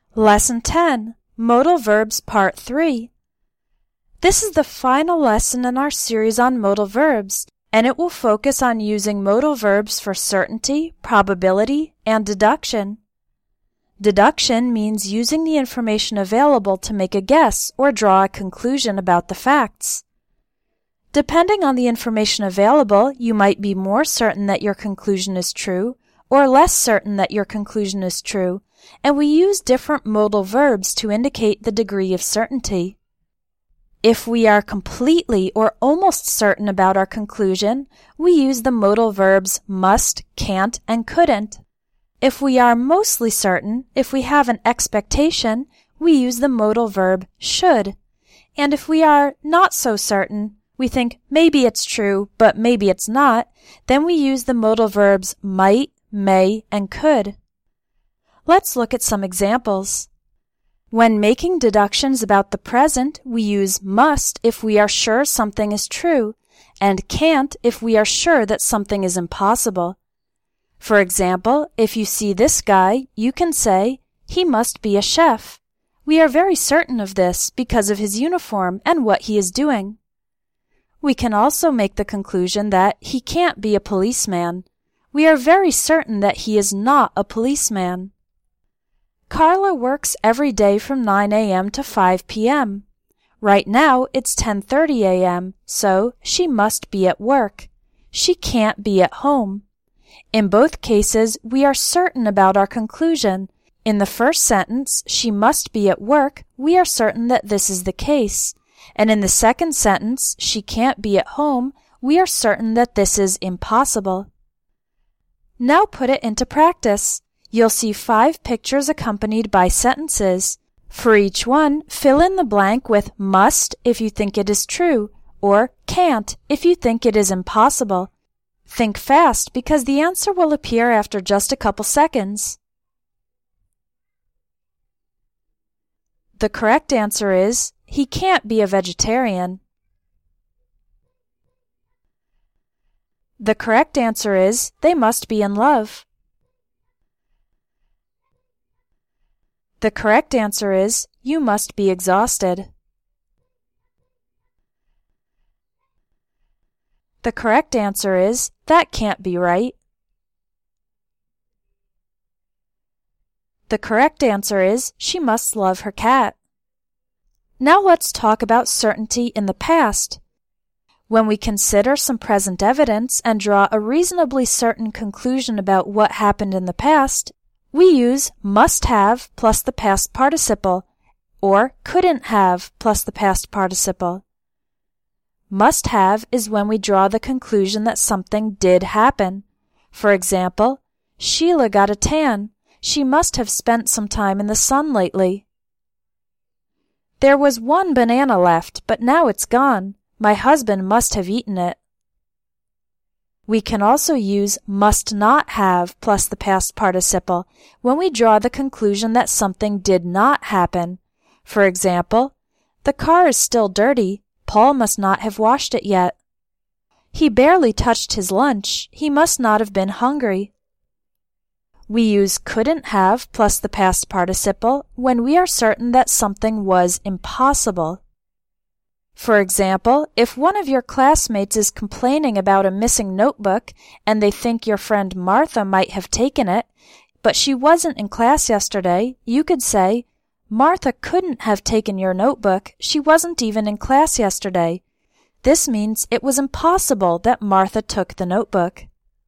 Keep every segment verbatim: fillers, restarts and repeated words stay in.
Lesson ten, Modal Verbs Part three. This is the final lesson in our series on modal verbs, and it will focus on using modal verbs for certainty, probability, and deduction. Deduction means using the information available to make a guess or draw a conclusion about the facts. Depending on the information available, you might be more certain that your conclusion is true or less certain that your conclusion is true, and we use different modal verbs to indicate the degree of certainty. If we are completely or almost certain about our conclusion, we use the modal verbs must, can't, and couldn't. If we are mostly certain, if we have an expectation, we use the modal verb should. And if we are not so certain, we think maybe it's true, but maybe it's not, then we use the modal verbs might, may, and could. Let's look at some examples. When making deductions about the present, we use must if we are sure something is true, and can't if we are sure that something is impossible. For example, if you see this guy, you can say, he must be a chef. We are very certain of this because of his uniform and what he is doing. We can also make the conclusion that he can't be a policeman. We are very certain that he is not a policeman. Carla works every day from nine a m to five p m Right now it's ten thirty a m, so she must be at work. She can't be at home. In both cases, we are certain about our conclusion. In the first sentence, she must be at work, we are certain that this is the case. And in the second sentence, she can't be at home, we are certain that this is impossible. Now put it into practice. You'll see five pictures accompanied by sentences. For each one, fill in the blank with must if you think it is true, or can't if you think it is impossible. Think fast because the answer will appear after just a couple seconds. The correct answer is, he can't be a vegetarian. The correct answer is, they must be in love. The correct answer is, you must be exhausted. The correct answer is, that can't be right. The correct answer is, she must love her cat. Now let's talk about certainty in the past. When we consider some present evidence and draw a reasonably certain conclusion about what happened in the past, we use must have plus the past participle, or couldn't have plus the past participle. Must have is when we draw the conclusion that something did happen. For example, Sheila got a tan. She must have spent some time in the sun lately. There was one banana left, but now it's gone. My husband must have eaten it. We can also use must not have plus the past participle when we draw the conclusion that something did not happen. For example, the car is still dirty. Paul must not have washed it yet. He barely touched his lunch. He must not have been hungry. We use couldn't have plus the past participle when we are certain that something was impossible. For example, if one of your classmates is complaining about a missing notebook and they think your friend Martha might have taken it, but she wasn't in class yesterday, you could say, Martha couldn't have taken your notebook. She wasn't even in class yesterday. This means it was impossible that Martha took the notebook.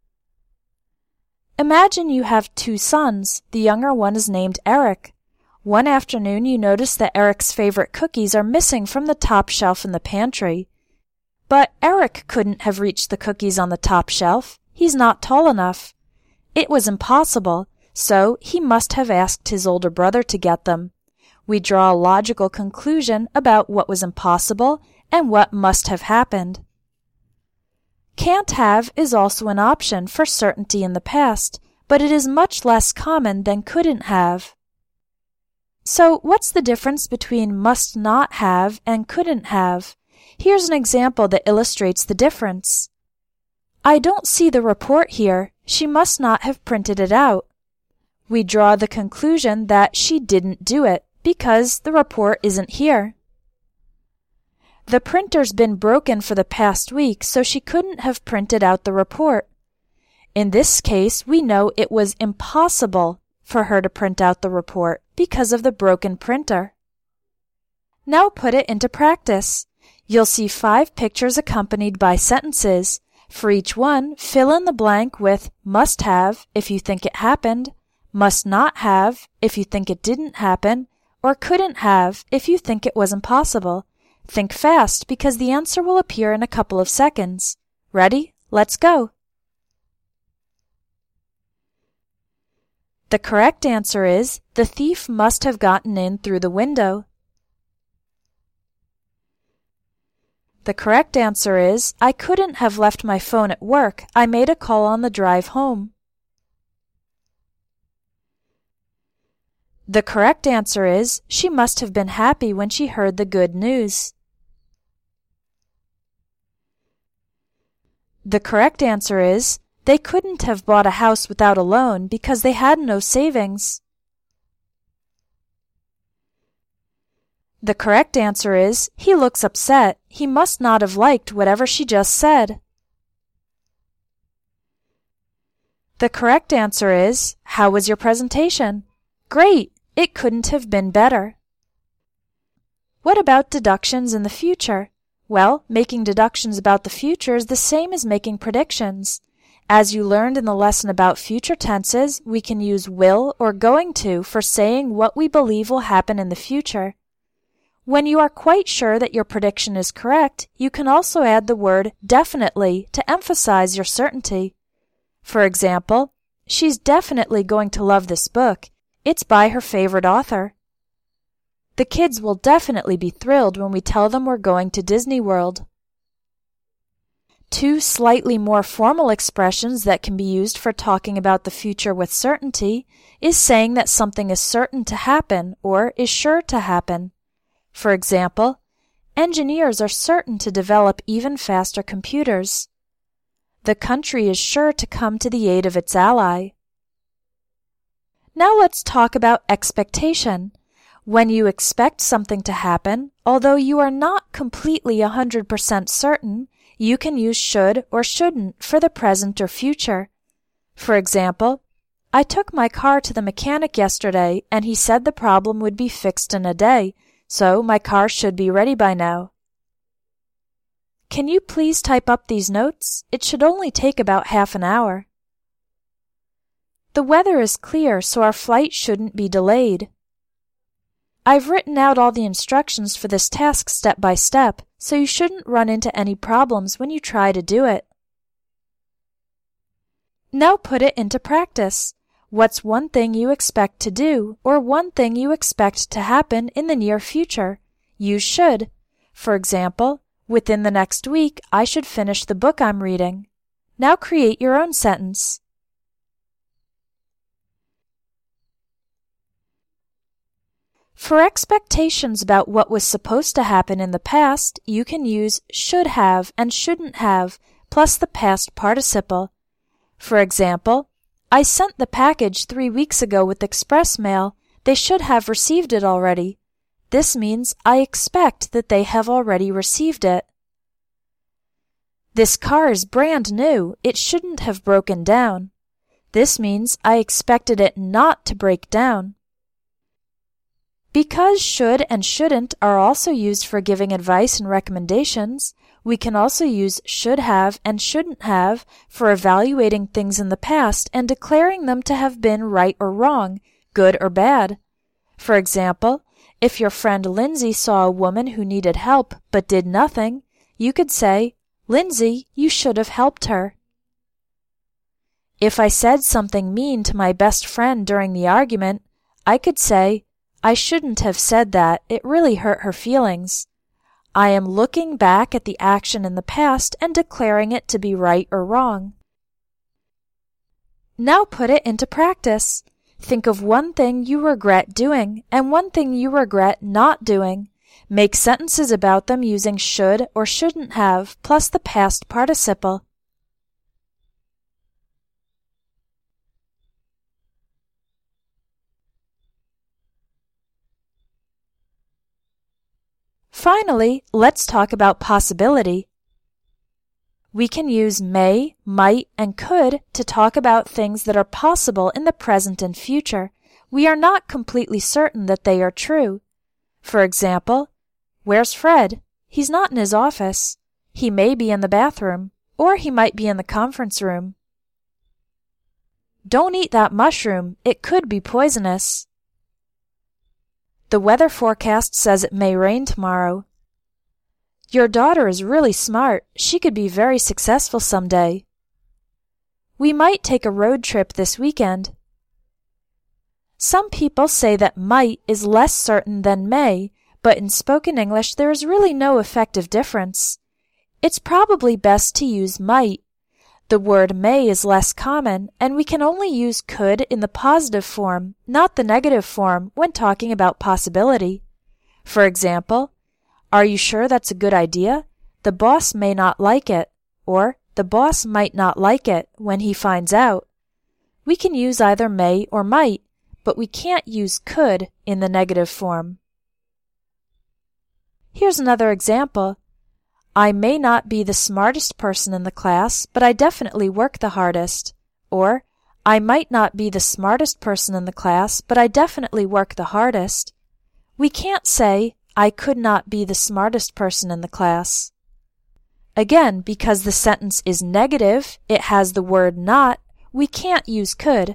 Imagine you have two sons. The younger one is named Eric. One afternoon you notice that Eric's favorite cookies are missing from the top shelf in the pantry. But Eric couldn't have reached the cookies on the top shelf. He's not tall enough. It was impossible, so he must have asked his older brother to get them. We draw a logical conclusion about what was impossible and what must have happened. Can't have is also an option for certainty in the past, but it is much less common than couldn't have. So what's the difference between must not have and couldn't have? Here's an example that illustrates the difference. I don't see the report here. She must not have printed it out. we draw the conclusion that she didn't do it because the report isn't here. The printer's been broken for the past week, so she couldn't have printed out the report. In this case, we know it was impossible for her to print out the report because of the broken printer. Now put it into practice. You'll see five pictures accompanied by sentences. For each one, fill in the blank with must have if you think it happened, must not have if you think it didn't happen, or couldn't have if you think it was impossible. Think fast because the answer will appear in a couple of seconds. Ready? Let's go. The correct answer is, the thief must have gotten in through the window. The correct answer is, I couldn't have left my phone at work. I made a call on the drive home. The correct answer is, she must have been happy when she heard the good news. The correct answer is, they couldn't have bought a house without a loan because they had no savings. The correct answer is, he looks upset. He must not have liked whatever she just said. The correct answer is, how was your presentation? Great! It couldn't have been better. What about deductions in the future? Well, making deductions about the future is the same as making predictions. As you learned in the lesson about future tenses, we can use will or going to for saying what we believe will happen in the future. When you are quite sure that your prediction is correct, you can also add the word definitely to emphasize your certainty. For example, she's definitely going to love this book. It's by her favorite author. The kids will definitely be thrilled when we tell them we're going to Disney World. Two slightly more formal expressions that can be used for talking about the future with certainty is saying that something is certain to happen or is sure to happen. For example, engineers are certain to develop even faster computers. The country is sure to come to the aid of its ally. Now let's talk about expectation. When you expect something to happen, although you are not completely one hundred percent certain, you can use should or shouldn't for the present or future. For example, I took my car to the mechanic yesterday and he said the problem would be fixed in a day, so my car should be ready by now. Can you please type up these notes? It should only take about half an hour. The weather is clear, so our flight shouldn't be delayed. I've written out all the instructions for this task step by step, so you shouldn't run into any problems when you try to do it. Now put it into practice. What's one thing you expect to do, or one thing you expect to happen in the near future? Use should. For example, within the next week, I should finish the book I'm reading. Now create your own sentence. For expectations about what was supposed to happen in the past, you can use should have and shouldn't have, plus the past participle. For example, I sent the package three weeks ago with express mail. They should have received it already. This means I expect that they have already received it. This car is brand new. It shouldn't have broken down. This means I expected it not to break down. Because should and shouldn't are also used for giving advice and recommendations, we can also use should have and shouldn't have for evaluating things in the past and declaring them to have been right or wrong, good or bad. For example, if your friend Lindsay saw a woman who needed help but did nothing, you could say, Lindsay, you should have helped her. If I said something mean to my best friend during the argument, I could say, I shouldn't have said that. It really hurt her feelings. I am looking back at the action in the past and declaring it to be right or wrong. Now put it into practice. Think of one thing you regret doing and one thing you regret not doing. Make sentences about them using should or shouldn't have, plus the past participle. Finally, let's talk about possibility. We can use may, might, and could to talk about things that are possible in the present and future. We are not completely certain that they are true. For example, where's Fred? He's not in his office. He may be in the bathroom, or he might be in the conference room. Don't eat that mushroom. It could be poisonous. The weather forecast says it may rain tomorrow. Your daughter is really smart. She could be very successful someday. We might take a road trip this weekend. Some people say that might is less certain than may, but in spoken English there is really no effective difference. It's probably best to use might. The word may is less common, and we can only use could in the positive form, not the negative form, when talking about possibility. For example, are you sure that's a good idea? The boss may not like it, or the boss might not like it when he finds out. We can use either may or might, but we can't use could in the negative form. Here's another example. I may not be the smartest person in the class, but I definitely work the hardest. Or, I might not be the smartest person in the class, but I definitely work the hardest. We can't say, I could not be the smartest person in the class. Again, because the sentence is negative, it has the word not, we can't use could.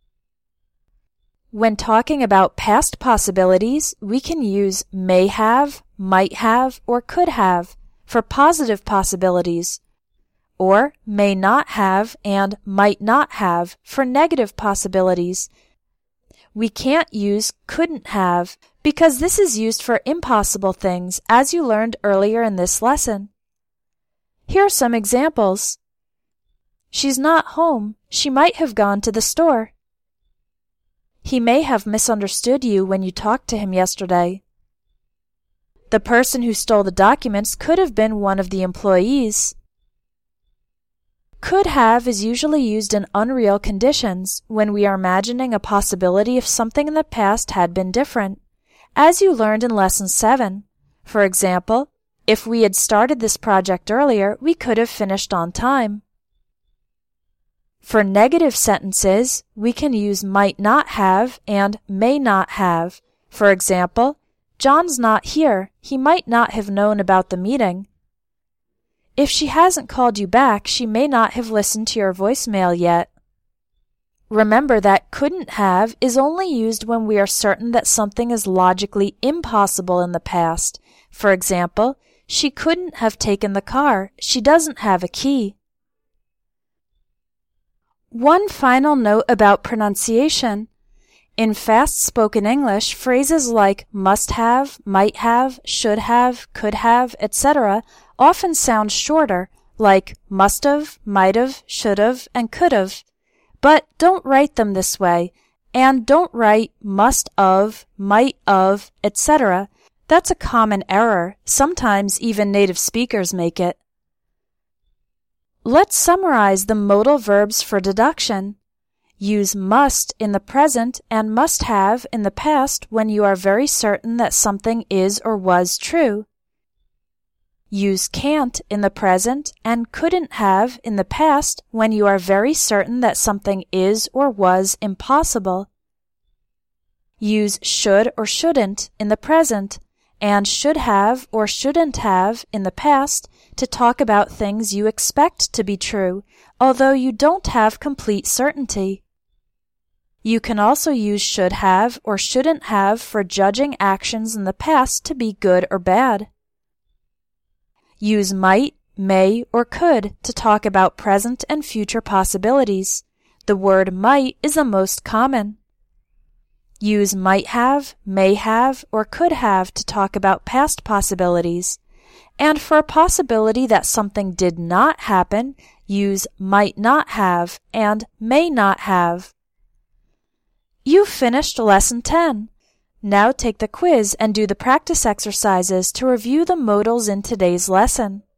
When talking about past possibilities, we can use may have, might have, or could have for positive possibilities, or may not have and might not have for negative possibilities. We can't use couldn't have because this is used for impossible things, as you learned earlier in this lesson. Here are some examples. She's not home. She might have gone to the store. He may have misunderstood you when you talked to him yesterday. The person who stole the documents could have been one of the employees. Could have is usually used in unreal conditions when we are imagining a possibility if something in the past had been different, as you learned in Lesson seven. For example, if we had started this project earlier, we could have finished on time. For negative sentences, we can use might not have and may not have. For example, John's not here. He might not have known about the meeting. If she hasn't called you back, she may not have listened to your voicemail yet. Remember that couldn't have is only used when we are certain that something is logically impossible in the past. For example, she couldn't have taken the car. She doesn't have a key. One final note about pronunciation. In fast-spoken English, phrases like must have, might have, should have, could have, et cetera often sound shorter, like must have, might have, should have, and could have. But don't write them this way, and don't write must of, might of, et cetera. That's a common error. Sometimes even native speakers make it. Let's summarize the modal verbs for deduction. Use must in the present and must have in the past when you are very certain that something is or was true. Use can't in the present and couldn't have in the past when you are very certain that something is or was impossible. Use should or shouldn't in the present and should have or shouldn't have in the past to talk about things you expect to be true, although you don't have complete certainty. You can also use should have or shouldn't have for judging actions in the past to be good or bad. Use might, may, or could to talk about present and future possibilities. The word might is the most common. Use might have, may have, or could have to talk about past possibilities. And for a possibility that something did not happen, use might not have and may not have. You've finished Lesson ten. Now take the quiz and do the practice exercises to review the modals in today's lesson.